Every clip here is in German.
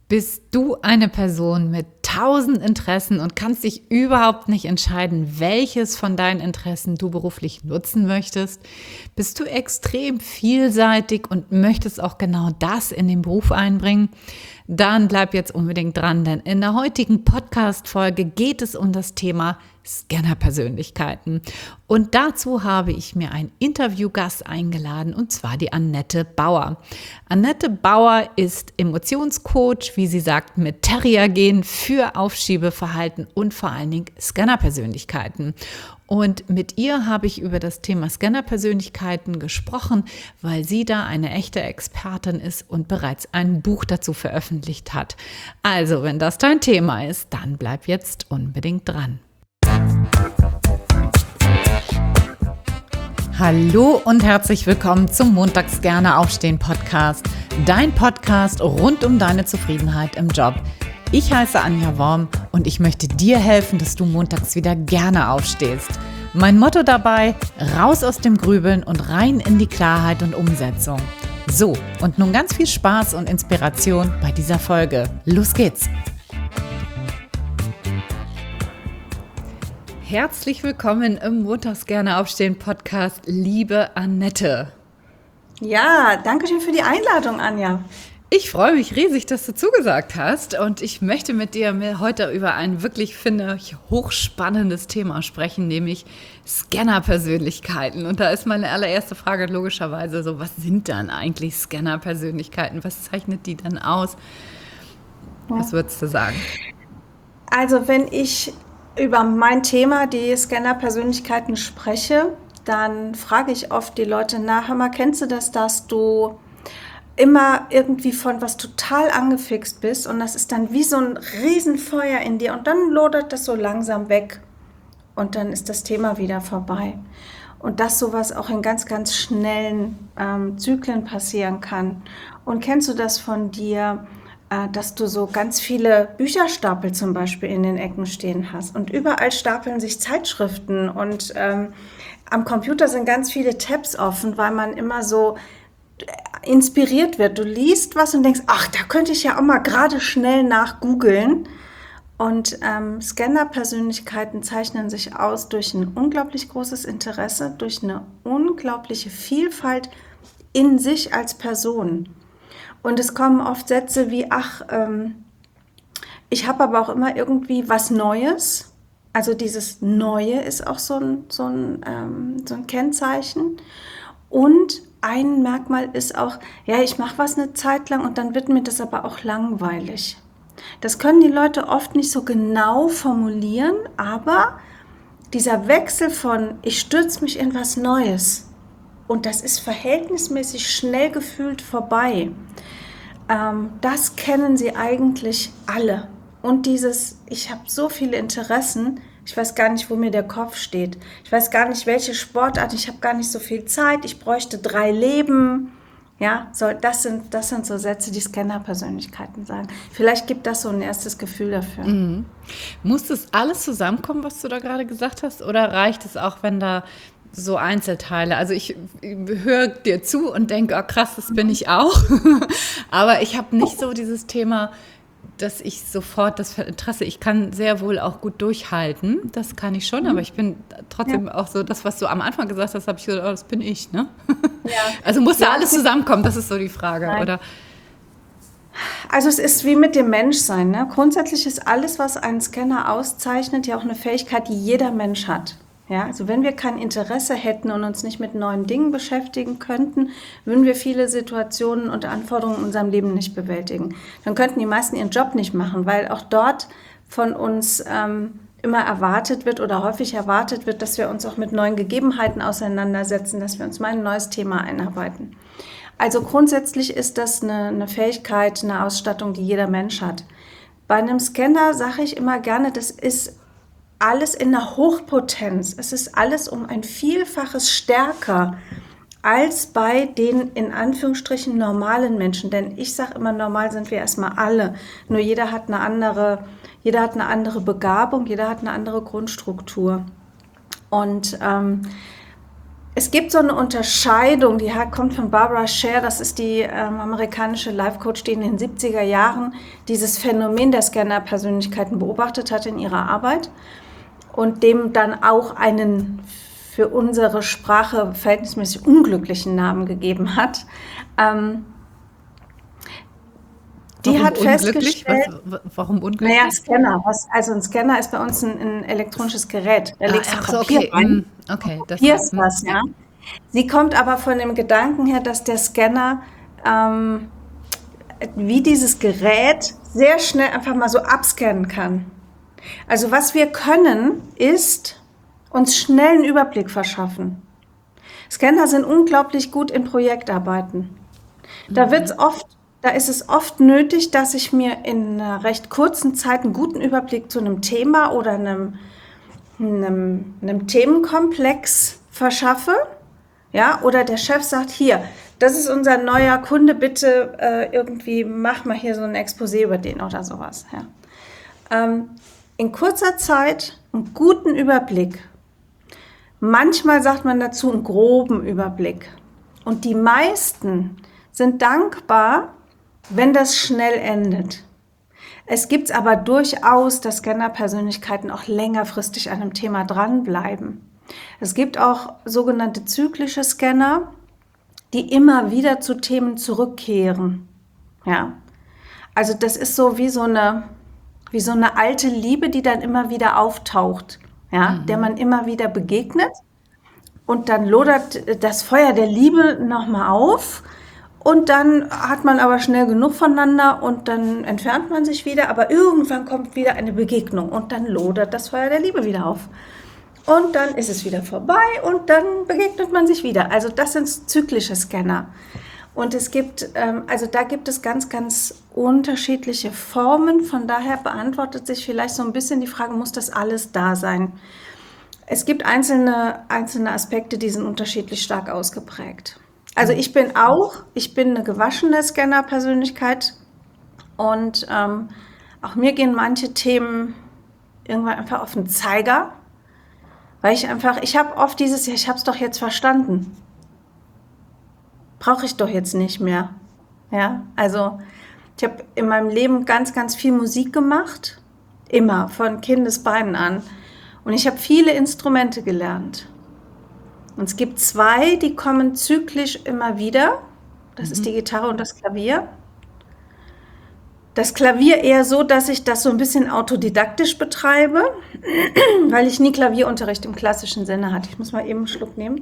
Bist du eine Person mit 1000 Interessen und kannst dich überhaupt nicht entscheiden, welches von deinen Interessen du beruflich nutzen möchtest? Bist du extrem vielseitig und möchtest auch genau das in den Beruf einbringen? Dann bleib jetzt unbedingt dran, denn in der heutigen Podcast-Folge geht es um das Thema Scanner-Persönlichkeiten. Und dazu habe ich mir einen Interviewgast eingeladen, und zwar die Annette Bauer. Annette Bauer ist Emotionscoach, wie sie sagt, mit Terrier-Gen für Aufschiebeverhalten und vor allen Dingen Scanner-Persönlichkeiten. Und mit ihr habe ich über das Thema Scanner-Persönlichkeiten gesprochen, weil sie da eine echte Expertin ist und bereits ein Buch dazu veröffentlicht hat. Also, wenn das dein Thema ist, dann bleib jetzt unbedingt dran. Hallo und herzlich willkommen zum Montags gerne aufstehen Podcast, dein Podcast rund um deine Zufriedenheit im Job. Ich heiße Anja Worm und ich möchte dir helfen, dass du montags wieder gerne aufstehst. Mein Motto dabei: raus aus dem Grübeln und rein in die Klarheit und Umsetzung. So, und nun ganz viel Spaß und Inspiration bei dieser Folge. Los geht's! Herzlich willkommen im Montags gerne aufstehen Podcast, liebe Annette. Ja, danke schön für die Einladung, Anja. Ich freue mich riesig, dass du zugesagt hast, und ich möchte mit dir heute über ein wirklich, finde ich, hochspannendes Thema sprechen, nämlich Scanner-Persönlichkeiten. Und da ist meine allererste Frage logischerweise so: Was sind dann eigentlich Scanner-Persönlichkeiten? Was zeichnet die dann aus? Was würdest du sagen? Also wenn ich über mein Thema, die Scanner-Persönlichkeiten, spreche, dann frage ich oft die Leute nach: Hör mal, kennst du das, dass du immer irgendwie von was total angefixt bist und das ist dann wie so ein Riesenfeuer in dir und dann lodert das so langsam weg und dann ist das Thema wieder vorbei. Und dass sowas auch in ganz, ganz schnellen Zyklen passieren kann. Und kennst du das von dir, dass du so ganz viele Bücherstapel zum Beispiel in den Ecken stehen hast und überall stapeln sich Zeitschriften und am Computer sind ganz viele Tabs offen, weil man immer so inspiriert wird. Du liest was und denkst, ach, da könnte ich ja auch mal gerade schnell nach googeln. Und Scanner-Persönlichkeiten zeichnen sich aus durch ein unglaublich großes Interesse, durch eine unglaubliche Vielfalt in sich als Person. Und es kommen oft Sätze wie: ach, ich habe aber auch immer irgendwie was Neues. Also dieses Neue ist auch so ein Kennzeichen. Und ein Merkmal ist auch: ja, ich mache was eine Zeit lang und dann wird mir das aber auch langweilig. Das können die Leute oft nicht so genau formulieren, aber dieser Wechsel von ich stürze mich in was Neues und das ist verhältnismäßig schnell gefühlt vorbei, das kennen sie eigentlich alle. Und dieses ich habe so viele Interessen, ich weiß gar nicht, wo mir der Kopf steht. Ich weiß gar nicht, welche Sportart, ich habe gar nicht so viel Zeit, ich bräuchte 3 Leben. Ja, so, das sind so Sätze, die Scanner-Persönlichkeiten sagen. Vielleicht gibt das so ein erstes Gefühl dafür. Mhm. Muss das alles zusammenkommen, was du da gerade gesagt hast, oder reicht es auch, wenn da so Einzelteile? Also ich höre dir zu und denke, oh krass, das bin ich auch. Aber ich habe nicht so dieses Thema, dass ich sofort das Interesse, ich kann sehr wohl auch gut durchhalten, das kann ich schon, aber ich bin trotzdem auch so, das, was du am Anfang gesagt hast, habe ich gesagt, oh, das bin ich, ne? Ja. Also muss da alles zusammenkommen, das ist so die Frage, Nein. oder? Also es ist wie mit dem Menschsein, ne? Grundsätzlich ist alles, was einen Scanner auszeichnet, ja auch eine Fähigkeit, die jeder Mensch hat. Ja, also wenn wir kein Interesse hätten und uns nicht mit neuen Dingen beschäftigen könnten, würden wir viele Situationen und Anforderungen in unserem Leben nicht bewältigen. Dann könnten die meisten ihren Job nicht machen, weil auch dort von uns immer erwartet wird oder häufig erwartet wird, dass wir uns auch mit neuen Gegebenheiten auseinandersetzen, dass wir uns mal ein neues Thema einarbeiten. Also grundsätzlich ist das eine Fähigkeit, eine Ausstattung, die jeder Mensch hat. Bei einem Scanner sage ich immer gerne, das ist alles in der Hochpotenz. Es ist alles um ein Vielfaches stärker als bei den in Anführungsstrichen normalen Menschen. Denn ich sage immer, normal sind wir erstmal alle. Nur jeder hat eine andere Begabung, jeder hat eine andere Grundstruktur. Und Es gibt so eine Unterscheidung, die kommt von Barbara Sher, das ist die amerikanische Life-Coach, die in den 70er Jahren dieses Phänomen der Scanner-Persönlichkeiten beobachtet hat in ihrer Arbeit und dem dann auch einen für unsere Sprache verhältnismäßig unglücklichen Namen gegeben hat. Die Warum hat unglücklich? festgestellt, Warum unglücklich? naja, Scanner, also ein Scanner ist bei uns ein elektronisches Gerät. Da legst du Ach so, Papier okay. rein, Okay, das hier heißt, ist was, ja. Sie kommt aber von dem Gedanken her, dass der Scanner wie dieses Gerät sehr schnell einfach mal so abscannen kann. Also was wir können, ist uns schnell einen Überblick verschaffen. Scanner sind unglaublich gut in Projektarbeiten. Da ist es oft nötig, dass ich mir in einer recht kurzen Zeit einen guten Überblick zu einem Thema oder einem Themenkomplex verschaffe. Ja, oder der Chef sagt, hier, das ist unser neuer Kunde, bitte irgendwie mach mal hier so ein Exposé über den oder sowas. Ja. In kurzer Zeit einen guten Überblick. Manchmal sagt man dazu einen groben Überblick. Und die meisten sind dankbar, wenn das schnell endet. Es gibt aber durchaus, dass Scanner-Persönlichkeiten auch längerfristig an einem Thema dranbleiben. Es gibt auch sogenannte zyklische Scanner, die immer wieder zu Themen zurückkehren. Ja. Also das ist so wie so eine alte Liebe, die dann immer wieder auftaucht, ja, der man immer wieder begegnet. Und dann lodert das Feuer der Liebe nochmal auf. Und dann hat man aber schnell genug voneinander und dann entfernt man sich wieder. Aber irgendwann kommt wieder eine Begegnung und dann lodert das Feuer der Liebe wieder auf. Und dann ist es wieder vorbei und dann begegnet man sich wieder. Also das sind zyklische Scanner. Und es gibt, da gibt es ganz, ganz unterschiedliche Formen. Von daher beantwortet sich vielleicht so ein bisschen die Frage, muss das alles da sein? Es gibt einzelne Aspekte, die sind unterschiedlich stark ausgeprägt. Also ich bin eine gewaschene Scanner-Persönlichkeit und auch mir gehen manche Themen irgendwann einfach auf den Zeiger, weil ich habe oft dieses, ja, ich habe es doch jetzt verstanden. Brauche ich doch jetzt nicht mehr. Ja, also ich habe in meinem Leben ganz, ganz viel Musik gemacht, immer, von Kindesbeinen an. Und ich habe viele Instrumente gelernt. Und es gibt zwei, die kommen zyklisch immer wieder. Das ist die Gitarre und das Klavier. Das Klavier eher so, dass ich das so ein bisschen autodidaktisch betreibe, weil ich nie Klavierunterricht im klassischen Sinne hatte. Ich muss mal eben einen Schluck nehmen.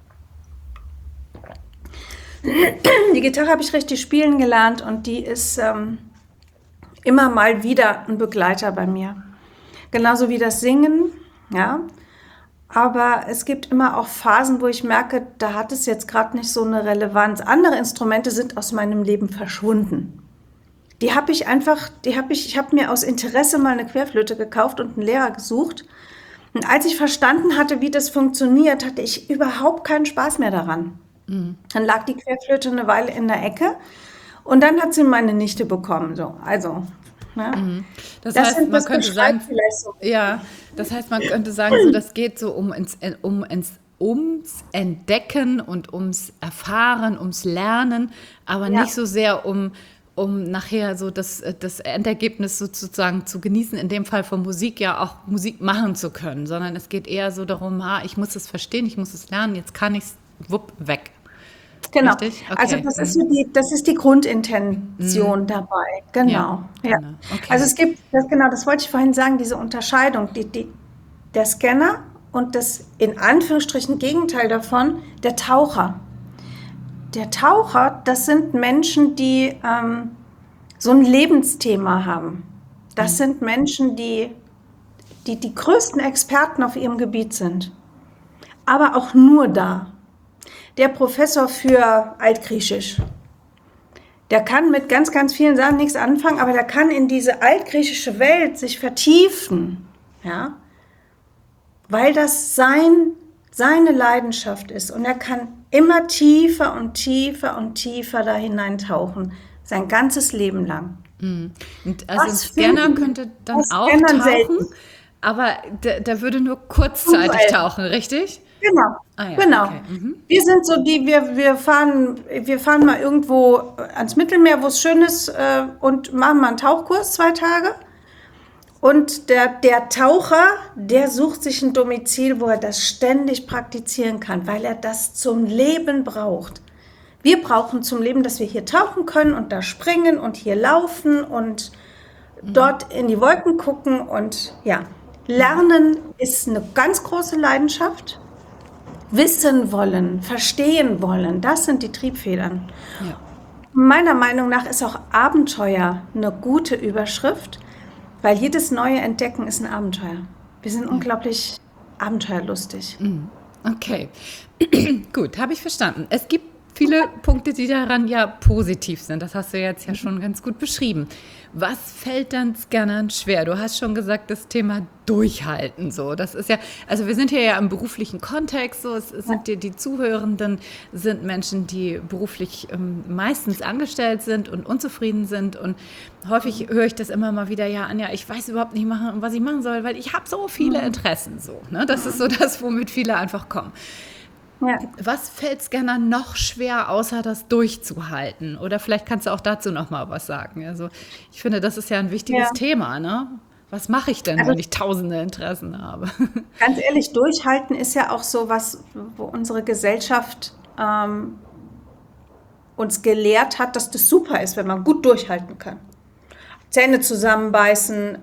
Die Gitarre habe ich richtig spielen gelernt und die ist immer mal wieder ein Begleiter bei mir. Genauso wie das Singen, ja. Aber es gibt immer auch Phasen, wo ich merke, da hat es jetzt gerade nicht so eine Relevanz. Andere Instrumente sind aus meinem Leben verschwunden. Ich habe mir aus Interesse mal eine Querflöte gekauft und einen Lehrer gesucht. Und als ich verstanden hatte, wie das funktioniert, hatte ich überhaupt keinen Spaß mehr daran. Dann lag die Querflöte eine Weile in der Ecke und dann hat sie meine Nichte bekommen. So, also, ne? Das heißt, man könnte sagen, so. ja, das heißt, man könnte sagen, so, das geht so ums Entdecken und ums Erfahren, ums Lernen, aber Ja. nicht so sehr um nachher so das Endergebnis sozusagen zu genießen, in dem Fall von Musik ja auch Musik machen zu können, sondern es geht eher so darum, ich muss es verstehen, ich muss es lernen, jetzt kann ich es, weg. Genau. Richtig? Okay. Also das ist die Grundintention dabei. Genau. Ja. Genau. Okay. Also es gibt, das wollte ich vorhin sagen, diese Unterscheidung, der Scanner und das in Anführungsstrichen Gegenteil davon, der Taucher. Der Taucher, das sind Menschen, die so ein Lebensthema haben. Das sind Menschen, die größten Experten auf ihrem Gebiet sind. Aber auch nur da. Der Professor für Altgriechisch, der kann mit ganz, ganz vielen Sachen nichts anfangen, aber der kann in diese altgriechische Welt sich vertiefen, ja, weil das seine Leidenschaft ist und er kann immer tiefer und tiefer und tiefer da hineintauchen, sein ganzes Leben lang. Und also ein Was Scanner finden könnte dann aus auch Scannern tauchen, selten. aber der würde nur kurzzeitig tauchen, richtig? Genau, Ah ja, genau. okay. Mhm. Wir sind so die, wir fahren mal irgendwo ans Mittelmeer, wo es schön ist, und machen mal einen Tauchkurs 2 Tage. Und der Taucher, der sucht sich ein Domizil, wo er das ständig praktizieren kann, weil er das zum Leben braucht. Wir brauchen zum Leben, dass wir hier tauchen können und da springen und hier laufen und dort in die Wolken gucken. Und ja, Lernen ist eine ganz große Leidenschaft. Wissen wollen, verstehen wollen, das sind die Triebfedern. Ja. Meiner Meinung nach ist auch Abenteuer eine gute Überschrift, weil jedes neue Entdecken ist ein Abenteuer. Wir sind Ja. unglaublich abenteuerlustig. Okay, gut, habe ich verstanden. Es gibt viele Punkte, die daran ja positiv sind. Das hast du jetzt ja schon ganz gut beschrieben. Was fällt dann Scannern schwer? Du hast schon gesagt, das Thema Durchhalten so. Das ist ja, also wir sind hier ja im beruflichen Kontext so. Es sind die Zuhörenden sind Menschen, die beruflich meistens angestellt sind und unzufrieden sind. Und häufig höre ich das immer mal wieder, ja, Anja, ich weiß überhaupt nicht, was ich machen soll, weil ich habe so viele Interessen so. Ne? Das ist so das, womit viele einfach kommen. Ja. Was fällt Scannern noch schwer, außer das durchzuhalten? Oder vielleicht kannst du auch dazu noch mal was sagen. Also ich finde, das ist ja ein wichtiges Ja. Thema. Ne? Was mache ich denn, Also wenn ich tausende Interessen habe? ganz ehrlich, durchhalten ist ja auch so was, wo unsere Gesellschaft uns gelehrt hat, dass das super ist, wenn man gut durchhalten kann. Zähne zusammenbeißen,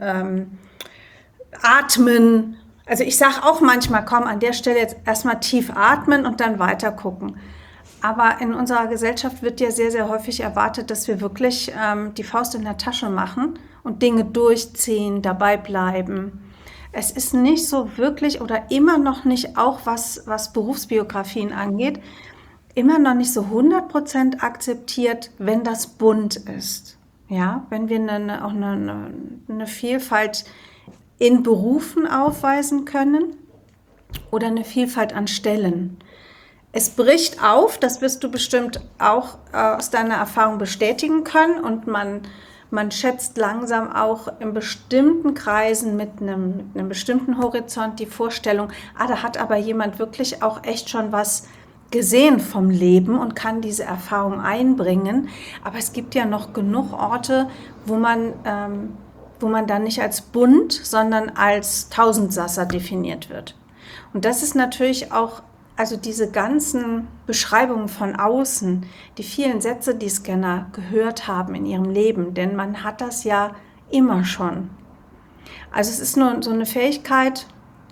atmen. Also ich sage auch manchmal, komm, an der Stelle jetzt erstmal tief atmen und dann weiter gucken. Aber in unserer Gesellschaft wird ja sehr, sehr häufig erwartet, dass wir wirklich die Faust in der Tasche machen und Dinge durchziehen, dabei bleiben. Es ist nicht so wirklich oder immer noch nicht, auch was Berufsbiografien angeht, immer noch nicht so 100% akzeptiert, wenn das bunt ist. Ja, wenn wir auch eine Vielfalt in Berufen aufweisen können oder eine Vielfalt an Stellen. Es bricht auf, das wirst du bestimmt auch aus deiner Erfahrung bestätigen können, und man schätzt langsam auch in bestimmten Kreisen mit einem bestimmten Horizont die Vorstellung, da hat aber jemand wirklich auch echt schon was gesehen vom Leben und kann diese Erfahrung einbringen. Aber es gibt ja noch genug Orte, wo man dann nicht als bunt, sondern als Tausendsasser definiert wird. Und das ist natürlich auch, also diese ganzen Beschreibungen von außen, die vielen Sätze, die Scanner gehört haben in ihrem Leben, denn man hat das ja immer schon. Also es ist nur so eine Fähigkeit,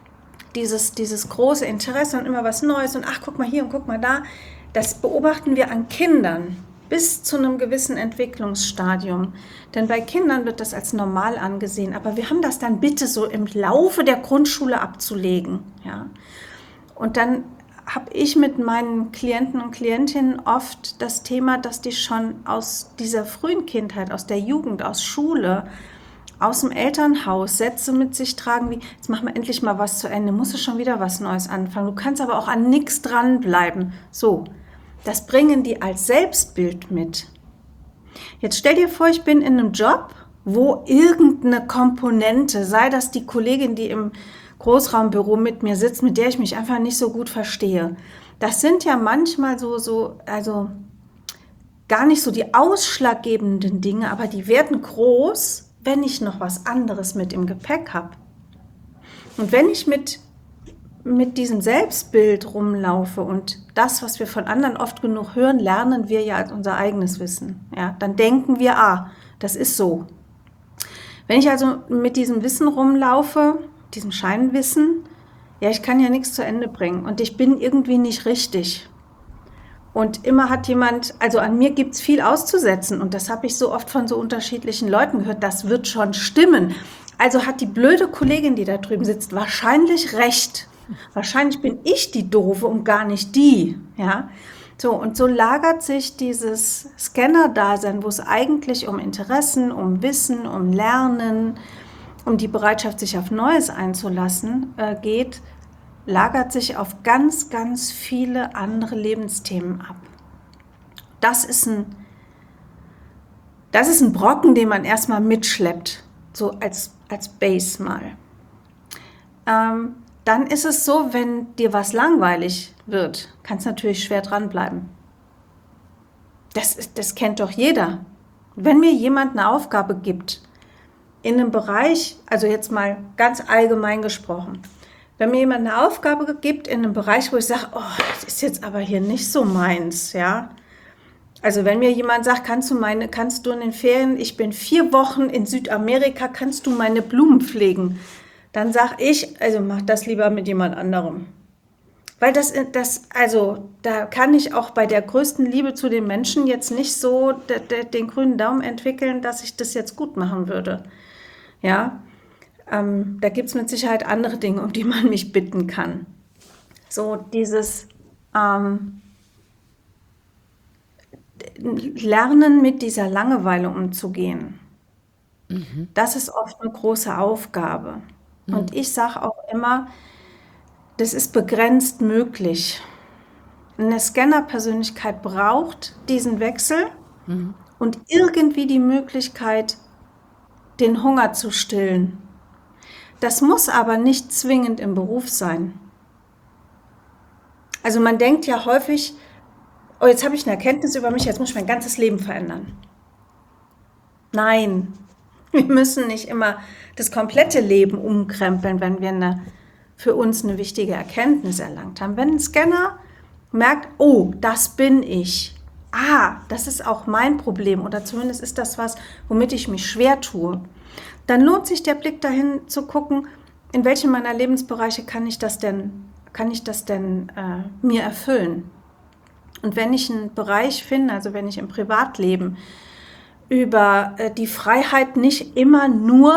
dieses große Interesse und immer was Neues und ach, guck mal hier und guck mal da, das beobachten wir an Kindern bis zu einem gewissen Entwicklungsstadium. Denn bei Kindern wird das als normal angesehen, aber wir haben das dann bitte so im Laufe der Grundschule abzulegen. Ja? Und dann habe ich mit meinen Klienten und Klientinnen oft das Thema, dass die schon aus dieser frühen Kindheit, aus der Jugend, aus Schule, aus dem Elternhaus Sätze mit sich tragen wie, jetzt machen wir endlich mal was zu Ende, musst du schon wieder was Neues anfangen, du kannst aber auch an nichts dranbleiben. So, das bringen die als Selbstbild mit. Jetzt stell dir vor, ich bin in einem Job, wo irgendeine Komponente, sei das die Kollegin, die im Großraumbüro mit mir sitzt, mit der ich mich einfach nicht so gut verstehe. Das sind ja manchmal also gar nicht so die ausschlaggebenden Dinge, aber die werden groß, wenn ich noch was anderes mit im Gepäck habe. Und wenn ich mit diesem Selbstbild rumlaufe und das, was wir von anderen oft genug hören, lernen wir ja als unser eigenes Wissen. Ja, dann denken wir, das ist so. Wenn ich also mit diesem Wissen rumlaufe, diesem Scheinwissen, ja, ich kann ja nichts zu Ende bringen und ich bin irgendwie nicht richtig. Und immer hat jemand, also an mir gibt es viel auszusetzen und das habe ich so oft von so unterschiedlichen Leuten gehört, das wird schon stimmen. Also hat die blöde Kollegin, die da drüben sitzt, wahrscheinlich recht. Wahrscheinlich bin ich die Doofe und gar nicht die. Ja? So, und so lagert sich dieses Scanner-Dasein, wo es eigentlich um Interessen, um Wissen, um Lernen, um die Bereitschaft, sich auf Neues einzulassen geht, lagert sich auf ganz, ganz viele andere Lebensthemen ab. Das ist ein Brocken, den man erstmal mitschleppt, so als Base mal. dann ist es so, wenn dir was langweilig wird, kannst du natürlich schwer dranbleiben. Das kennt doch jeder. Wenn mir jemand eine Aufgabe gibt, in einem Bereich, also jetzt mal ganz allgemein gesprochen, wenn mir jemand eine Aufgabe gibt in einem Bereich, wo ich sage, oh, das ist jetzt aber hier nicht so meins, ja. Also wenn mir jemand sagt, kannst du in den Ferien, ich bin 4 Wochen in Südamerika, kannst du meine Blumen pflegen? Dann sage ich, also mach das lieber mit jemand anderem. Weil also da kann ich auch bei der größten Liebe zu den Menschen jetzt nicht so den grünen Daumen entwickeln, dass ich das jetzt gut machen würde. Ja, da gibt es mit Sicherheit andere Dinge, um die man mich bitten kann. So dieses Lernen, mit dieser Langeweile umzugehen, das ist oft eine große Aufgabe. Und ich sage auch immer, das ist begrenzt möglich. Eine Scanner-Persönlichkeit braucht diesen Wechsel und irgendwie die Möglichkeit, den Hunger zu stillen. Das muss aber nicht zwingend im Beruf sein. Also man denkt ja häufig, oh, jetzt habe ich eine Erkenntnis über mich, jetzt muss ich mein ganzes Leben verändern. Nein, wir müssen nicht immer das komplette Leben umkrempeln, wenn wir für uns eine wichtige Erkenntnis erlangt haben. Wenn ein Scanner merkt, oh, das bin ich, das ist auch mein Problem oder zumindest ist das was, womit ich mich schwer tue, dann lohnt sich der Blick dahin zu gucken, in welchen meiner Lebensbereiche kann ich das denn mir erfüllen. Und wenn ich einen Bereich finde, also wenn ich im Privatleben über die Freiheit nicht immer nur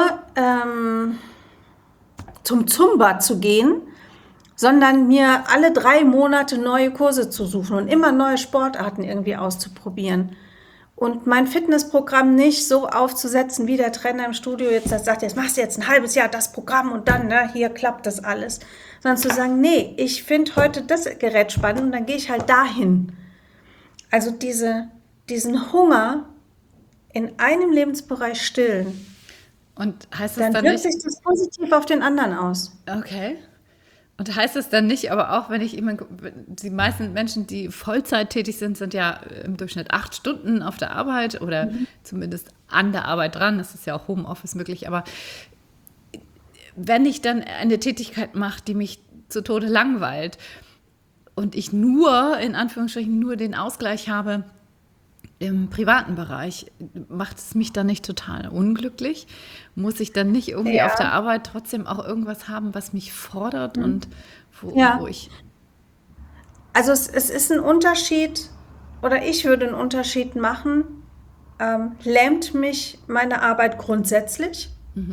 zum Zumba zu gehen, sondern mir alle 3 Monate neue Kurse zu suchen und immer neue Sportarten irgendwie auszuprobieren. Und mein Fitnessprogramm nicht so aufzusetzen, wie der Trainer im Studio jetzt sagt, jetzt machst du jetzt ein halbes Jahr das Programm und dann, hier klappt das alles. Sondern zu sagen, nee, ich finde heute das Gerät spannend und dann gehe ich halt dahin. Also diesen Hunger in einem Lebensbereich stillen. Und heißt dann das dann wirkt nicht, sich das positiv auf den anderen aus. okay. Und heißt es dann nicht, aber auch, wenn die meisten Menschen, die Vollzeit tätig sind, sind ja im Durchschnitt 8 Stunden auf der Arbeit oder zumindest an der Arbeit dran. Es ist ja auch Homeoffice möglich. Aber wenn ich dann eine Tätigkeit mache, die mich zu Tode langweilt und ich in Anführungsstrichen, nur den Ausgleich habe im privaten Bereich, macht es mich dann nicht total unglücklich? Muss ich dann nicht irgendwie auf der Arbeit trotzdem auch irgendwas haben, was mich fordert und wo ich... Also es ist ein Unterschied, oder ich würde einen Unterschied machen, lähmt mich meine Arbeit grundsätzlich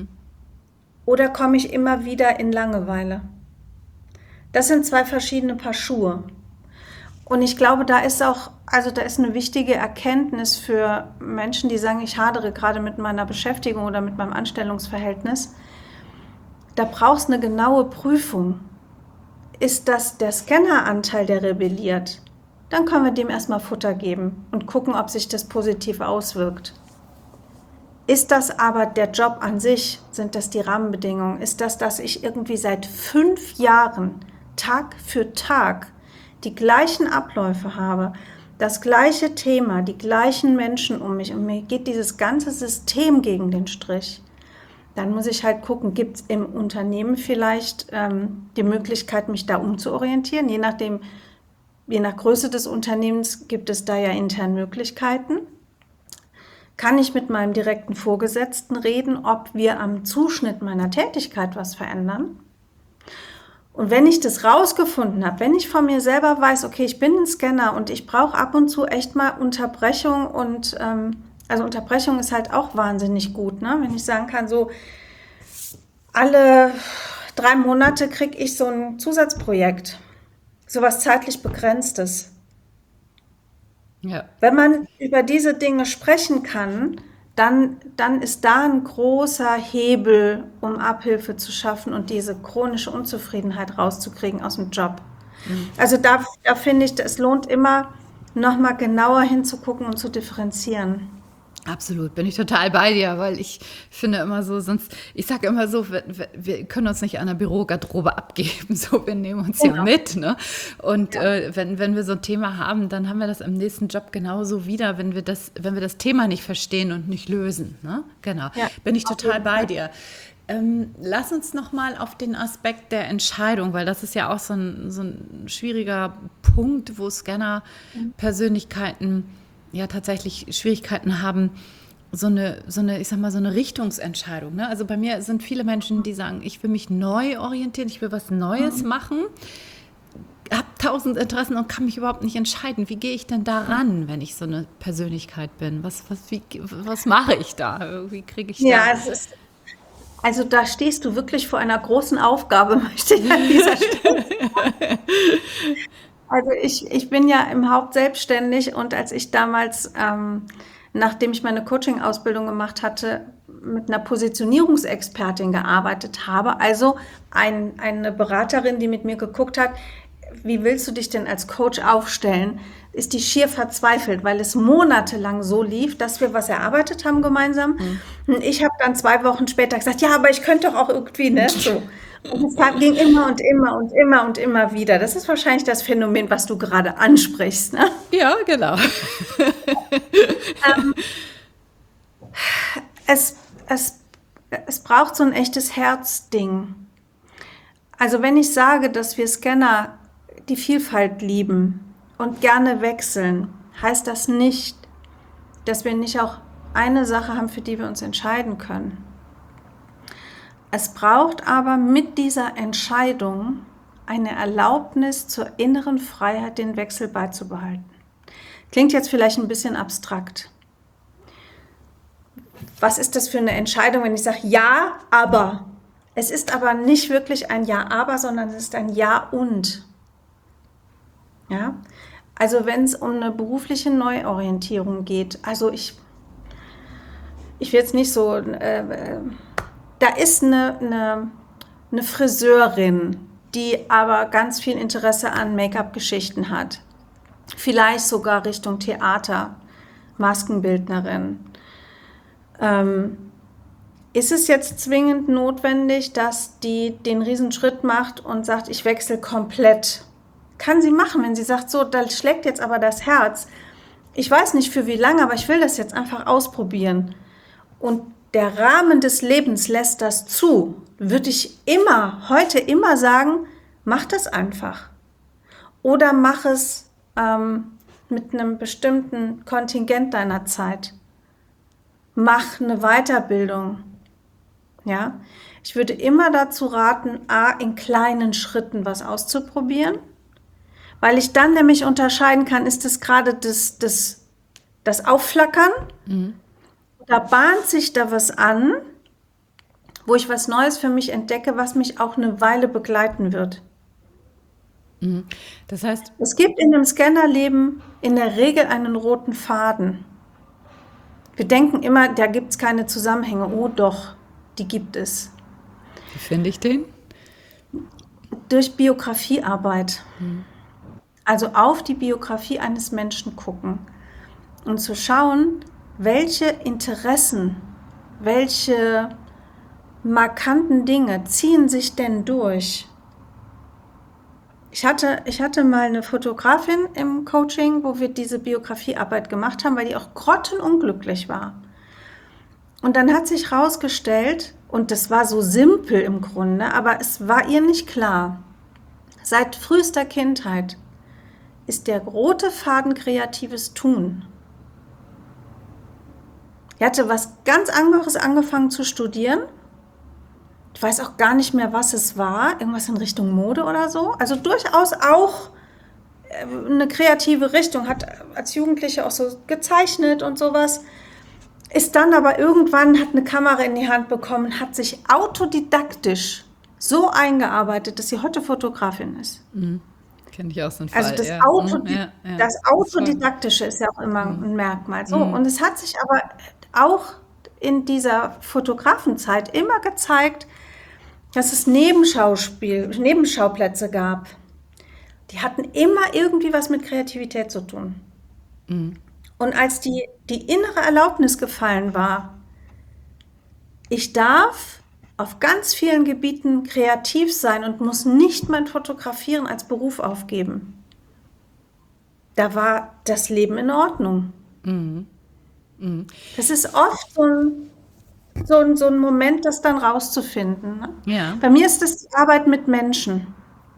oder komme ich immer wieder in Langeweile? Das sind 2 verschiedene Paar Schuhe. Und ich glaube, da ist eine wichtige Erkenntnis für Menschen, die sagen, ich hadere gerade mit meiner Beschäftigung oder mit meinem Anstellungsverhältnis. Da brauchst du eine genaue Prüfung. Ist das der Scanneranteil, der rebelliert? Dann können wir dem erstmal Futter geben und gucken, ob sich das positiv auswirkt. Ist das aber der Job an sich? Sind das die Rahmenbedingungen? Ist das, dass ich irgendwie seit 5 Jahren Tag für Tag die gleichen Abläufe habe, das gleiche Thema, die gleichen Menschen um mich und mir geht dieses ganze System gegen den Strich, dann muss ich halt gucken, gibt es im Unternehmen vielleicht die Möglichkeit, mich da umzuorientieren. Je nach Größe des Unternehmens gibt es da ja intern Möglichkeiten. Kann ich mit meinem direkten Vorgesetzten reden, ob wir am Zuschnitt meiner Tätigkeit was verändern? Und wenn ich das rausgefunden habe, wenn ich von mir selber weiß, okay, ich bin ein Scanner und ich brauche ab und zu echt mal Unterbrechung und also Unterbrechung ist halt auch wahnsinnig gut, ne? Wenn ich sagen kann, so alle 3 Monate kriege ich so ein Zusatzprojekt, sowas zeitlich Begrenztes. Ja. Wenn man über diese Dinge sprechen kann, dann ist da ein großer Hebel, um Abhilfe zu schaffen und diese chronische Unzufriedenheit rauszukriegen aus dem Job. Also da finde ich, es lohnt immer, nochmal genauer hinzugucken und zu differenzieren. Absolut, bin ich total bei dir, weil ich finde immer so, sonst, ich sage immer so, wir können uns nicht an der Bürogarderobe abgeben, so, wir nehmen uns ja Genau. mit, ne? Und Ja. wenn wir so ein Thema haben, dann haben wir das im nächsten Job genauso wieder, wenn wir das Thema nicht verstehen und nicht lösen, ne? Genau, Ja, bin ich auf total jeden bei Fall. dir. Lass uns noch mal auf den Aspekt der Entscheidung, weil das ist ja auch so ein schwieriger Punkt, wo Scanner-Persönlichkeiten ja tatsächlich Schwierigkeiten haben, ich sag mal, so eine Richtungsentscheidung. Ne? Also bei mir sind viele Menschen, die sagen, ich will mich neu orientieren, ich will was Neues machen, habe tausend Interessen und kann mich überhaupt nicht entscheiden. Wie gehe ich denn daran, wenn ich so eine Persönlichkeit bin? Was mache ich da? Wie kriege ich da? Ja, also da stehst du wirklich vor einer großen Aufgabe, möchte ich an dieser Stelle. Also ich bin ja im Haupt selbstständig und als ich damals, nachdem ich meine Coaching-Ausbildung gemacht hatte, mit einer Positionierungsexpertin gearbeitet habe, also eine Beraterin, die mit mir geguckt hat, wie willst du dich denn als Coach aufstellen, ist die schier verzweifelt, weil es monatelang so lief, dass wir was erarbeitet haben gemeinsam. Und ich habe dann 2 Wochen später gesagt, ja, aber ich könnte doch auch irgendwie, ne, so. Und es ging immer und immer und immer und immer wieder. Das ist wahrscheinlich das Phänomen, was du gerade ansprichst, ne? Ja, genau. Ähm, es, es, es braucht so ein echtes Herzding. Also wenn ich sage, dass wir Scanner die Vielfalt lieben und gerne wechseln, heißt das nicht, dass wir nicht auch eine Sache haben, für die wir uns entscheiden können. Es braucht aber mit dieser Entscheidung eine Erlaubnis zur inneren Freiheit, den Wechsel beizubehalten. Klingt jetzt vielleicht ein bisschen abstrakt. Was ist das für eine Entscheidung, wenn ich sage ja, aber? Es ist aber nicht wirklich ein Ja, aber, sondern es ist ein Ja und. Ja? Also wenn es um eine berufliche Neuorientierung geht, also ich will jetzt nicht so, da ist eine Friseurin, die aber ganz viel Interesse an Make-up-Geschichten hat. Vielleicht sogar Richtung Theater, Maskenbildnerin. Ist es jetzt zwingend notwendig, dass die den Riesenschritt macht und sagt, ich wechsle komplett? Kann sie machen, wenn sie sagt, so, da schlägt jetzt aber das Herz. Ich weiß nicht für wie lange, aber ich will das jetzt einfach ausprobieren. Und der Rahmen des Lebens lässt das zu, würde ich heute immer sagen, mach das einfach. Oder mach es mit einem bestimmten Kontingent deiner Zeit. Mach eine Weiterbildung. Ja? Ich würde immer dazu raten, in kleinen Schritten was auszuprobieren, weil ich dann nämlich unterscheiden kann, ist das gerade das Aufflackern? Da bahnt sich da was an, wo ich was Neues für mich entdecke, was mich auch eine Weile begleiten wird. Das heißt, Es gibt in dem Scannerleben in der Regel einen roten Faden. Wir denken immer, da gibt es keine Zusammenhänge. Oh doch, die gibt es. wie finde ich den? Durch Biografiearbeit. Also auf die Biografie eines Menschen gucken und zu schauen, welche Interessen, welche markanten Dinge ziehen sich denn durch. Ich hatte mal eine Fotografin im Coaching, wo wir diese Biografiearbeit gemacht haben, weil die auch grottenunglücklich war. Und dann hat sich herausgestellt, und das war so simpel im Grunde, aber es war ihr nicht klar, seit frühester Kindheit ist der rote Faden kreatives Tun. Die hatte was ganz anderes angefangen zu studieren. Ich weiß auch gar nicht mehr, was es war. Irgendwas in Richtung Mode oder so. Also durchaus auch eine kreative Richtung. Hat als Jugendliche auch so gezeichnet und sowas. Ist dann aber irgendwann, hat eine Kamera in die Hand bekommen, hat sich autodidaktisch so eingearbeitet, dass sie heute Fotografin ist. Kenne ich auch so einen Also Fall. das, Ja. Ja, ja. das Autodidaktische ist ja auch immer ein Merkmal. So, und es hat sich aber auch in dieser Fotografenzeit immer gezeigt, dass es Nebenschauplätze gab. Die hatten immer irgendwie was mit Kreativität zu tun. Und als die innere Erlaubnis gefallen war, ich darf auf ganz vielen Gebieten kreativ sein und muss nicht mein Fotografieren als Beruf aufgeben. Da war das Leben in Ordnung. Das ist oft so ein Moment, das dann rauszufinden. Ne? Ja, Bei mir ist es die Arbeit mit Menschen.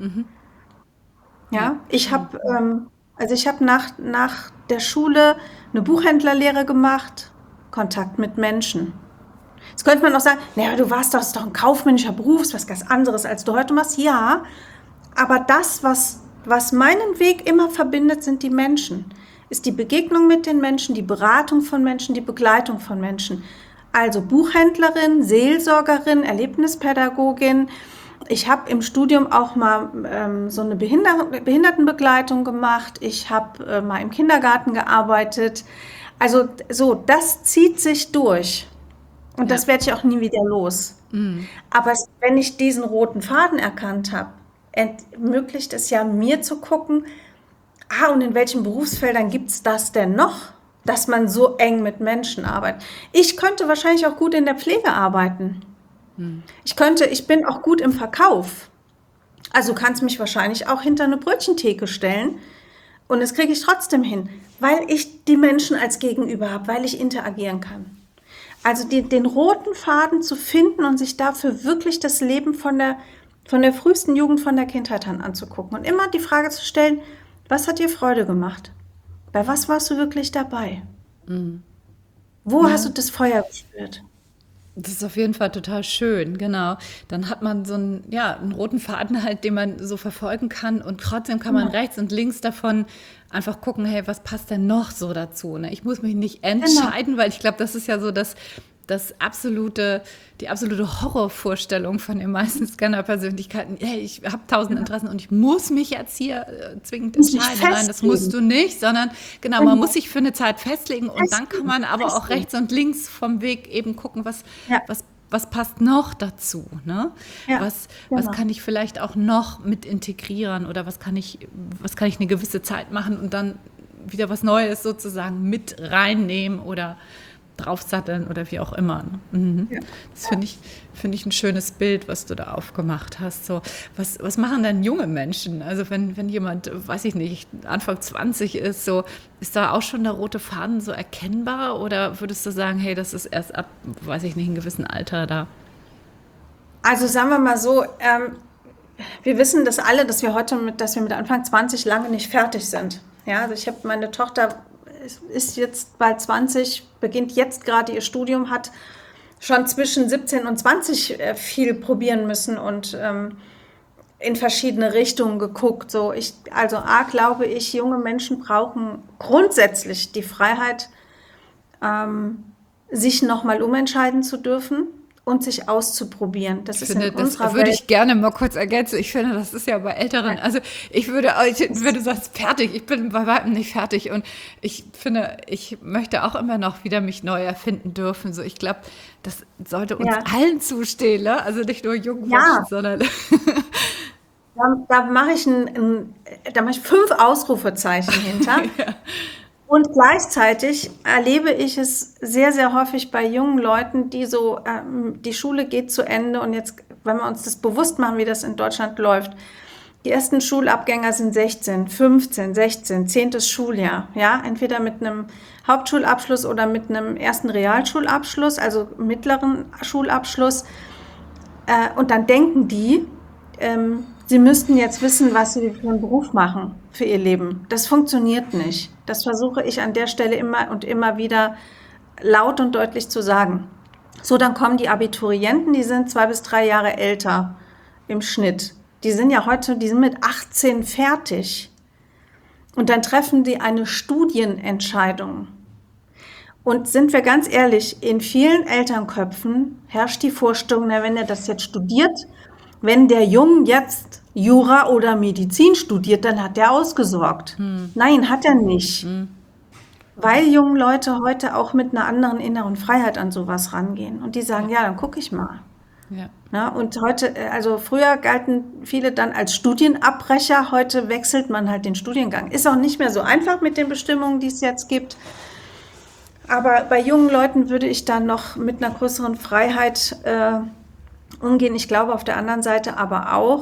ja, Ja, ich habe nach der Schule eine Buchhändlerlehre gemacht, Kontakt mit Menschen. Jetzt könnte man auch sagen, naja, das ist doch ein kaufmännischer Beruf, ist was ganz anderes, als du heute machst. Ja, aber das, was meinen Weg immer verbindet, sind die Menschen. Ist die Begegnung mit den Menschen, die Beratung von Menschen, die Begleitung von Menschen. Also Buchhändlerin, Seelsorgerin, Erlebnispädagogin. Ich habe im Studium auch mal so eine Behindertenbegleitung gemacht. Ich habe mal im Kindergarten gearbeitet. Also so, das zieht sich durch. Und ja. das werde ich auch nie wieder los. Aber wenn ich diesen roten Faden erkannt habe, ermöglicht es ja mir zu gucken, und in welchen Berufsfeldern gibt es das denn noch, dass man so eng mit Menschen arbeitet? Ich könnte wahrscheinlich auch gut in der Pflege arbeiten. Ich bin auch gut im Verkauf. Also du kannst mich wahrscheinlich auch hinter eine Brötchentheke stellen und das kriege ich trotzdem hin, weil ich die Menschen als Gegenüber habe, weil ich interagieren kann. Also den roten Faden zu finden und sich dafür wirklich das Leben von der frühesten Jugend, von der Kindheit an anzugucken und immer die Frage zu stellen, was hat dir Freude gemacht? Bei was warst du wirklich dabei? Wo hast du Ja, das Feuer gespürt? das ist auf jeden Fall total schön, genau. Dann hat man so einen, ja, einen roten Faden halt, den man so verfolgen kann und trotzdem kann man Genau, rechts und links davon einfach gucken, hey, was passt denn noch so dazu? Ne? Ich muss mich nicht genau. entscheiden, weil ich glaube, das ist ja so die absolute Horrorvorstellung von den meisten Scanner-Persönlichkeiten. Hey, ich habe tausend Genau. Interessen und ich muss mich jetzt hier zwingend Muss mich entscheiden. Nein, das musst festlegen. du nicht, sondern genau, man muss Genau. sich für eine Zeit festlegen und dann kann Festlegen. man aber auch Festlegen. rechts und links vom Weg eben gucken, Ja, was passt noch dazu, ne? ja, Was genau. kann ich vielleicht auch noch mit integrieren oder was kann ich eine gewisse Zeit machen und dann wieder was Neues sozusagen mit reinnehmen oder draufsatteln oder wie auch immer. Ne? Ja. Das finde ich ein schönes Bild, was du da aufgemacht hast. So, was machen denn junge Menschen? Also wenn jemand, weiß ich nicht, Anfang 20 ist, so, ist da auch schon der rote Faden so erkennbar? Oder würdest du sagen, hey, das ist erst ab, weiß ich nicht, einem gewissen Alter da? Also sagen wir mal so, wir wissen das alle, dass wir mit Anfang 20 lange nicht fertig sind. Ja, also ich habe meine Tochter ist jetzt bald 20, beginnt jetzt gerade ihr Studium, hat schon zwischen 17 und 20 viel probieren müssen und in verschiedene Richtungen geguckt. Also A, glaube ich, junge Menschen brauchen grundsätzlich die Freiheit, sich nochmal umentscheiden zu dürfen und sich auszuprobieren. Das Ich ist in finde, das unserer würde Welt. ich gerne mal kurz ergänzen. Ich finde, das ist ja bei Älteren, also wenn du sagst, fertig, ich bin bei weitem nicht fertig und ich finde, ich möchte auch immer noch wieder mich neu erfinden dürfen. So, ich glaube, das sollte uns Ja, allen zustehen, ne? Also nicht nur jungen Menschen, ja, sondern da mache ich 5 Ausrufezeichen hinter. Und gleichzeitig erlebe ich es sehr, sehr häufig bei jungen Leuten, die die Schule geht zu Ende und jetzt, wenn wir uns das bewusst machen, wie das in Deutschland läuft, die ersten Schulabgänger sind 16, 15, 16, 10. Schuljahr, ja, entweder mit einem Hauptschulabschluss oder mit einem ersten Realschulabschluss, also mittleren Schulabschluss. Und dann denken die, sie müssten jetzt wissen, was sie für einen Beruf machen für ihr Leben. Das funktioniert nicht. Das versuche ich an der Stelle immer und immer wieder laut und deutlich zu sagen. So, dann kommen die Abiturienten, die sind 2 bis 3 Jahre älter im Schnitt. Die sind mit 18 fertig. Und dann treffen die eine Studienentscheidung. Und sind wir ganz ehrlich, in vielen Elternköpfen herrscht die Vorstellung, na, wenn er das jetzt studiert, wenn der Junge jetzt Jura oder Medizin studiert, dann hat er ausgesorgt. Nein, hat er nicht. Weil junge Leute heute auch mit einer anderen inneren Freiheit an sowas rangehen. Und die sagen, ja, dann gucke ich mal. Ja. Na, und heute, also früher galten viele dann als Studienabbrecher, heute wechselt man halt den Studiengang. Ist auch nicht mehr so einfach mit den Bestimmungen, die es jetzt gibt. Aber bei jungen Leuten würde ich dann noch mit einer größeren Freiheit umgehen. Ich glaube auf der anderen Seite aber auch,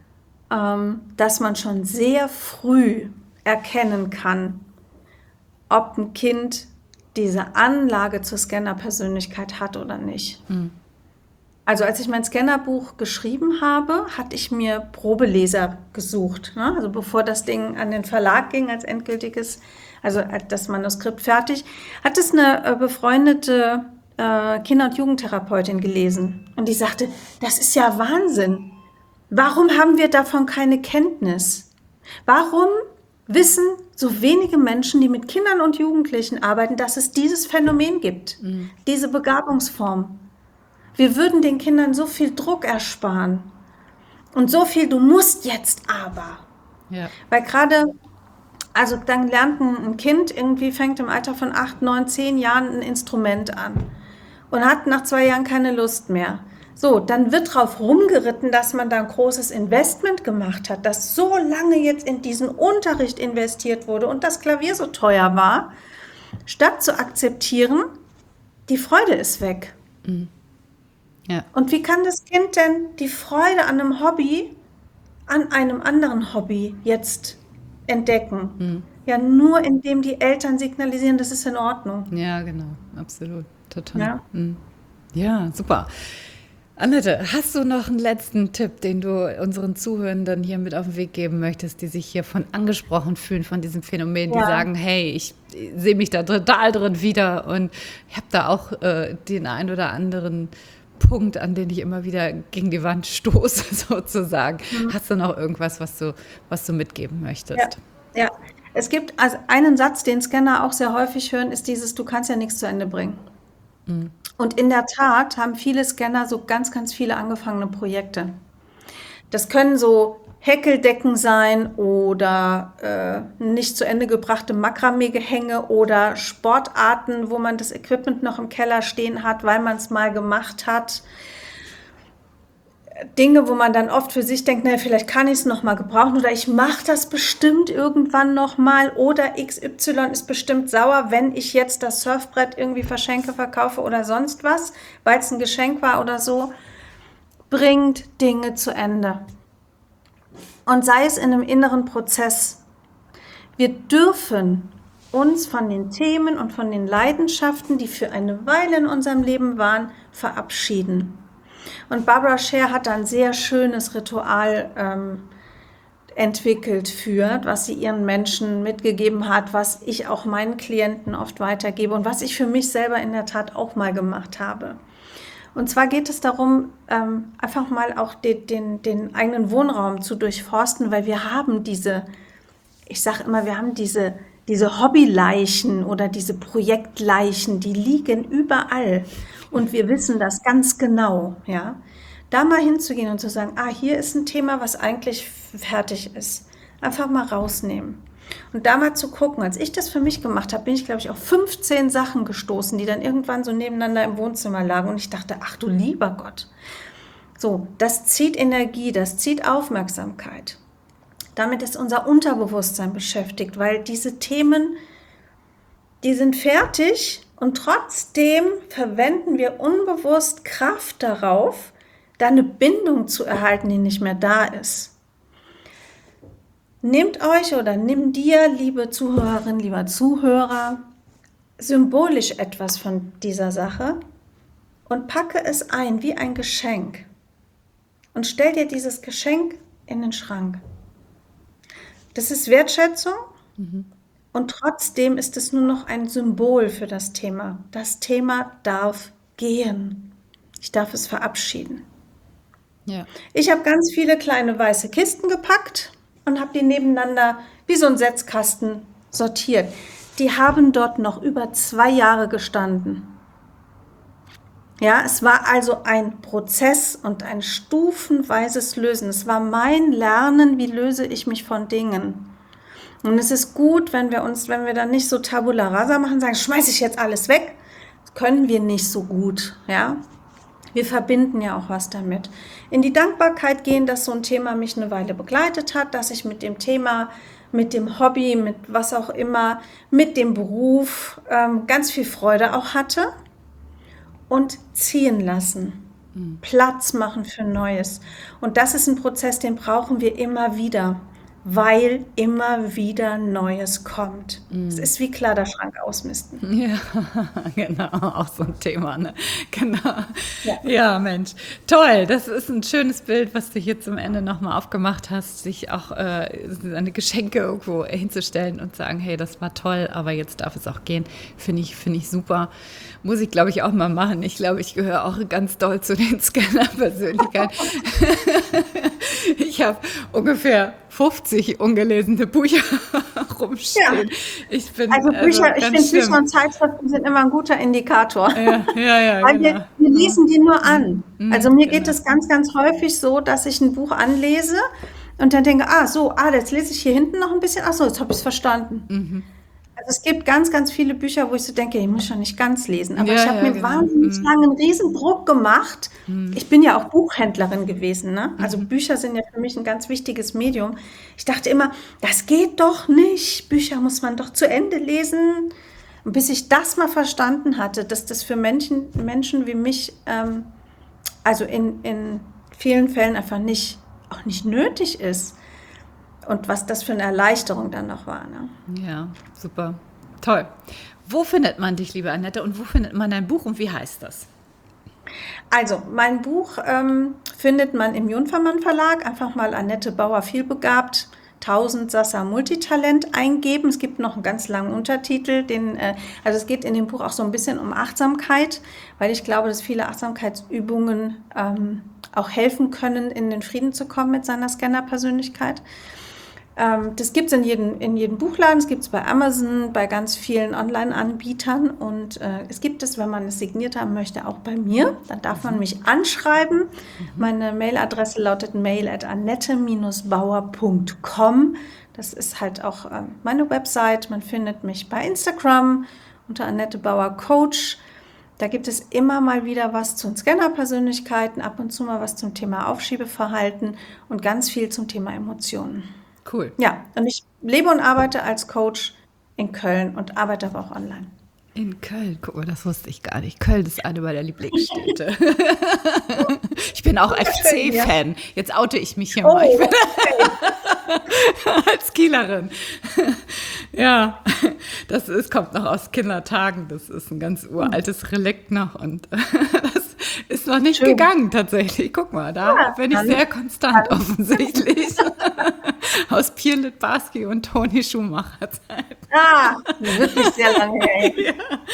dass man schon sehr früh erkennen kann, ob ein Kind diese Anlage zur Scanner-Persönlichkeit hat oder nicht. Also als ich mein Scannerbuch geschrieben habe, hatte ich mir Probeleser gesucht. Ne? Also bevor das Ding an den Verlag ging als endgültiges, also das Manuskript fertig, hat es eine befreundete Kinder- und Jugendtherapeutin gelesen. Und die sagte, das ist ja Wahnsinn. Warum haben wir davon keine Kenntnis? Warum wissen so wenige Menschen, die mit Kindern und Jugendlichen arbeiten, dass es dieses Phänomen gibt, diese Begabungsform? Wir würden den Kindern so viel Druck ersparen und so viel, du musst jetzt aber. Ja. Weil gerade, also dann lernt ein Kind irgendwie, fängt im Alter von 8, 9, 10 Jahren ein Instrument an und hat nach 2 Jahren keine Lust mehr. So, dann wird drauf rumgeritten, dass man da ein großes Investment gemacht hat, dass so lange jetzt in diesen Unterricht investiert wurde und das Klavier so teuer war, statt zu akzeptieren, die Freude ist weg. Ja. Und wie kann das Kind denn die Freude an einem Hobby, an einem anderen Hobby jetzt entdecken? Ja, nur indem die Eltern signalisieren, das ist in Ordnung. Ja, genau, absolut, total. Ja. Ja, super. Annette, hast du noch einen letzten Tipp, den du unseren Zuhörenden hier mit auf den Weg geben möchtest, die sich hiervon angesprochen fühlen, von diesem Phänomen, die Ja. sagen, hey, ich sehe mich da total drin wieder und ich habe da auch den ein oder anderen Punkt, an den ich immer wieder gegen die Wand stoße, sozusagen. Hast du noch irgendwas, was du mitgeben möchtest? Ja. Es gibt also einen Satz, den Scanner auch sehr häufig hören, ist dieses, du kannst ja nichts zu Ende bringen. Und in der Tat haben viele Scanner so ganz, ganz viele angefangene Projekte. Das können so Häkeldecken sein oder nicht zu Ende gebrachte Makramee-Gehänge oder Sportarten, wo man das Equipment noch im Keller stehen hat, weil man es mal gemacht hat. Dinge, wo man dann oft für sich denkt, naja, vielleicht kann ich es noch mal gebrauchen oder ich mache das bestimmt irgendwann noch mal oder XY ist bestimmt sauer, wenn ich jetzt das Surfbrett irgendwie verschenke, verkaufe oder sonst was, weil es ein Geschenk war oder so. Bringt Dinge zu Ende. Und sei es in einem inneren Prozess. Wir dürfen uns von den Themen und von den Leidenschaften, die für eine Weile in unserem Leben waren, verabschieden. Und Barbara Scher hat ein sehr schönes Ritual entwickelt für, was sie ihren Menschen mitgegeben hat, was ich auch meinen Klienten oft weitergebe und was ich für mich selber in der Tat auch mal gemacht habe. Und zwar geht es darum, einfach mal auch den eigenen Wohnraum zu durchforsten, weil wir haben ich sage immer, wir haben diese Hobbyleichen oder diese Projektleichen, die liegen überall. Und wir wissen das ganz genau, ja. Da mal hinzugehen und zu sagen, hier ist ein Thema, was eigentlich fertig ist. Einfach mal rausnehmen. Und da mal zu gucken, als ich das für mich gemacht habe, bin ich, glaube ich, auf 15 Sachen gestoßen, die dann irgendwann so nebeneinander im Wohnzimmer lagen. Und ich dachte, ach du lieber Gott. So, das zieht Energie, das zieht Aufmerksamkeit. Damit ist unser Unterbewusstsein beschäftigt, weil diese Themen, die sind fertig und trotzdem verwenden wir unbewusst Kraft darauf, da eine Bindung zu erhalten, die nicht mehr da ist. Nehmt euch oder nimm dir, liebe Zuhörerin, lieber Zuhörer, symbolisch etwas von dieser Sache und packe es ein wie ein Geschenk und stell dir dieses Geschenk in den Schrank. Das ist Wertschätzung und trotzdem ist es nur noch ein Symbol für das Thema. Das Thema darf gehen. Ich darf es verabschieden. Ja. Ich habe ganz viele kleine weiße Kisten gepackt und habe die nebeneinander wie so ein Setzkasten sortiert. Die haben dort noch über 2 Jahre gestanden. Ja, es war also ein Prozess und ein stufenweises Lösen. Es war mein Lernen, wie löse ich mich von Dingen. Und es ist gut, wenn wir dann nicht so Tabula rasa machen, sagen, schmeiße ich jetzt alles weg. Das können wir nicht so gut, ja. Wir verbinden ja auch was damit. In die Dankbarkeit gehen, dass so ein Thema mich eine Weile begleitet hat, dass ich mit dem Thema, mit dem Hobby, mit was auch immer, mit dem Beruf ganz viel Freude auch hatte und ziehen lassen. Platz machen für Neues. Und das ist ein Prozess, den brauchen wir immer wieder, weil immer wieder Neues kommt. Es ist wie Kleiderschrank ausmisten. Ja, genau, auch so ein Thema, ne? Genau. Ja. Ja, Mensch, toll. Das ist ein schönes Bild, was du hier zum Ende nochmal aufgemacht hast, sich auch seine Geschenke irgendwo hinzustellen und sagen, hey, das war toll, aber jetzt darf es auch gehen. Finde ich super. Muss ich, glaube ich, auch mal machen. Ich glaube, ich gehöre auch ganz doll zu den Scanner-Persönlichkeiten. Ich habe ungefähr 50 ungelesene Bücher rumstehen. Ja. Ich bin Also Bücher, ich ganz finde Bücher schlimm. und Zeitschriften sind immer ein guter Indikator. Ja, Weil genau. wir lesen die nur an. Also mir geht Genau. es ganz, ganz häufig so, dass ich ein Buch anlese und dann denke, jetzt lese ich hier hinten noch ein bisschen. Ach so, jetzt habe ich es verstanden. Also es gibt ganz, ganz viele Bücher, wo ich so denke, ich muss schon nicht ganz lesen. Aber Ja, ich habe ja, mir genau. wahnsinnig lange einen Riesendruck gemacht. Ich bin ja auch Buchhändlerin gewesen, ne? Also Bücher sind ja für mich ein ganz wichtiges Medium. Ich dachte immer, das geht doch nicht. Bücher muss man doch zu Ende lesen. Und bis ich das mal verstanden hatte, dass das für Menschen wie mich, also in vielen Fällen einfach auch nicht nötig ist. Und was das für eine Erleichterung dann noch war, ne? Ja, super. Toll. Wo findet man dich, liebe Annette, und wo findet man dein Buch und wie heißt das? Also, mein Buch findet man im Junfermann Verlag. Einfach mal Annette Bauer vielbegabt, 1000 Sasa Multitalent eingeben. Es gibt noch einen ganz langen Untertitel. Also es geht in dem Buch auch so ein bisschen um Achtsamkeit, weil ich glaube, dass viele Achtsamkeitsübungen auch helfen können, in den Frieden zu kommen mit seiner Scanner-Persönlichkeit. Das gibt es in jedem Buchladen, es gibt es bei Amazon, bei ganz vielen Online-Anbietern und es gibt es, wenn man es signiert haben möchte, auch bei mir. Dann darf man mich anschreiben. Meine Mailadresse lautet mail@annette-bauer.com. Das ist halt auch meine Website. Man findet mich bei Instagram unter Annette Bauer Coach. Da gibt es immer mal wieder was zu Scanner-Persönlichkeiten, ab und zu mal was zum Thema Aufschiebeverhalten und ganz viel zum Thema Emotionen. Cool. Ja, und ich lebe und arbeite als Coach in Köln und arbeite aber auch online. In Köln, guck mal, das wusste ich gar nicht. Köln ist eine meiner Lieblingsstädte. Ich bin auch FC-Fan. Jetzt oute ich mich hier mal. Ich bin als Kielerin. Ja, kommt noch aus Kindertagen. Das ist ein ganz uraltes Relikt noch und das ist noch nicht gegangen tatsächlich. Guck mal, da bin ich sehr konstant offensichtlich. Aus Pierre Littbarski und Toni Schumacher Zeit. Wirklich sehr lange her. Ja.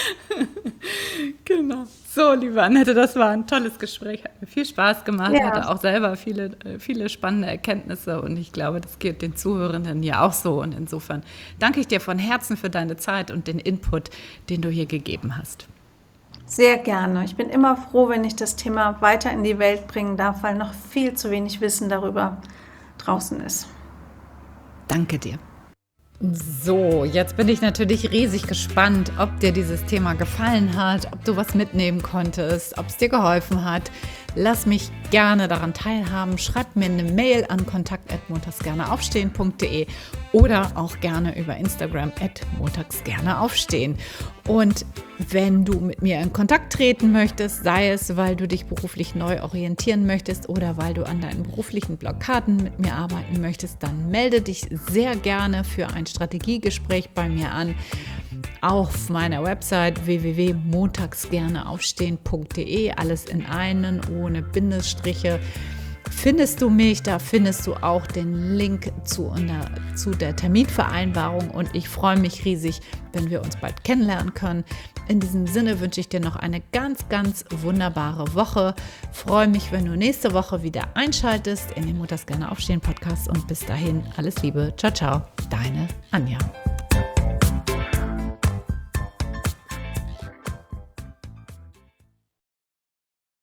Genau. So, liebe Annette, das war ein tolles Gespräch. Hat mir viel Spaß gemacht. Ja. Hatte auch selber viele spannende Erkenntnisse und ich glaube, das geht den Zuhörenden ja auch so. Und insofern danke ich dir von Herzen für deine Zeit und den Input, den du hier gegeben hast. Sehr gerne. Ich bin immer froh, wenn ich das Thema weiter in die Welt bringen darf, weil noch viel zu wenig Wissen darüber draußen ist. Danke dir. So, jetzt bin ich natürlich riesig gespannt, ob dir dieses Thema gefallen hat, ob du was mitnehmen konntest, ob es dir geholfen hat. Lass mich gerne daran teilhaben. Schreib mir eine Mail an kontakt@montagsgerneaufstehen.de oder auch gerne über Instagram @montagsgerneaufstehen. Und wenn du mit mir in Kontakt treten möchtest, sei es, weil du dich beruflich neu orientieren möchtest oder weil du an deinen beruflichen Blockaden mit mir arbeiten möchtest, dann melde dich sehr gerne für ein Strategiegespräch bei mir an. Auf meiner Website www.montagsgerneaufstehen.de, alles in einen, ohne Bindestriche, findest du mich. Da findest du auch den Link zu der Terminvereinbarung und ich freue mich riesig, wenn wir uns bald kennenlernen können. In diesem Sinne wünsche ich dir noch eine ganz, ganz wunderbare Woche. Freue mich, wenn du nächste Woche wieder einschaltest in den Montags gerne aufstehen Podcast und bis dahin alles Liebe. Ciao, ciao, deine Anja.